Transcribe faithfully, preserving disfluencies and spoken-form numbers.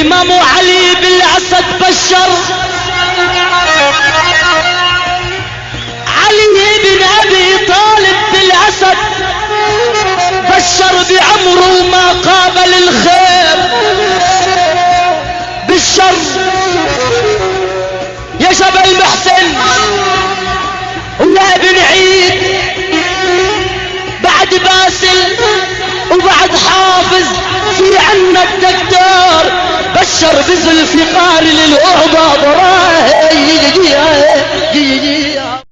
الإمام علي بالأسد بشر، علي بن أبي طالب بالأسد بشر بعمره ما قابل الخير بالشر. يا جبل محسن ويا ابن عيد بعد باسل وبعد حافظ في عنا الدكتور بشر بذوالفقار للأوضة ضراه.